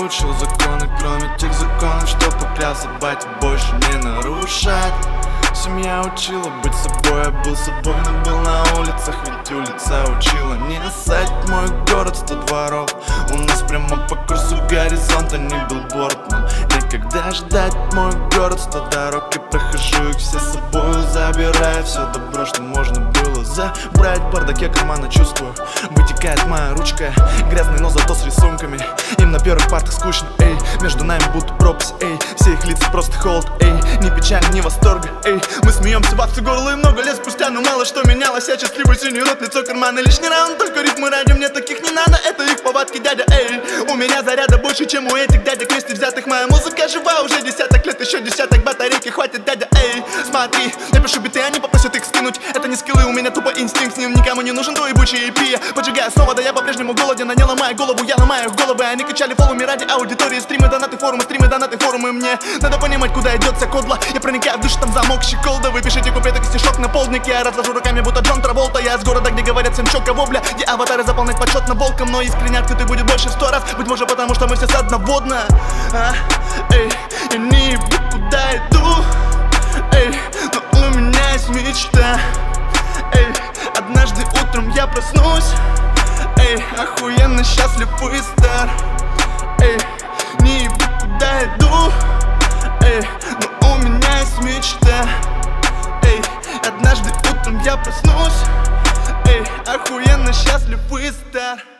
выучил законы, кроме тех законов, что поклялся батя больше не нарушать. Семья учила быть собой, я был собой, но был на улицах, ведь улица учила не ссать. Мой город 100 дворов, у нас прямо по курсу горизонта, не билборд. Но никогда ждать мой город 100 дорог, и прохожу их все с собой, забирая все добро, что можно было забрать. В бардаке кармана чувствую, вытекает моя ручка, грязный, но зато с рисунками. Им на первых партах скучно, эй, между нами будто пропасть, эй, все их лица просто холод, эй, ни печали, ни восторга, эй. Мы смеемся во все горло и много лет спустя, но мало что менялось. Я счастливый синий рот, лицо карманы, лишний раунд, только рифмы ради, мне таких не надо. Это их повадки, дядя, эй. У меня заряда больше, чем у этих дядек вместе взятых. Моя музыка жива уже десяток лет, еще десяток батарейки хватит, дядя, эй. Смотри, я пишу биты, они попросят их скинуть. Это не скиллы, у меня тупо инстинкт, с ним никому не нужен твой ебучий EP. Поджигая снова, да я по-прежнему голоден, а не ломая голову, я ломаю их головы. Они качали фоллоуми ради аудитории, стримы, донаты, форумы, мне надо понимать, куда идет вся кодла. Я проникаю в душу, там замок, щеколда. Вы пишите куплеты, стишок на полдник. Я развожу руками, будто Джон Траволта. Я с города, где говорят всем чё кого, бля. Где аватары заполнять почетно волком, но искренне открытый будет больше в 100 раз. Быть может потому, что мы все с одноводно. Эй, я не ебу, куда иду. Эй, но у меня есть мечта. Эй, однажды утром я проснусь. Эй, охуенно счастлив и стар. Эй, не ебу, куда иду. Эй, но у меня есть мечта. Эй, однажды утром я проснусь. Эй, охуенно счастлив и стар.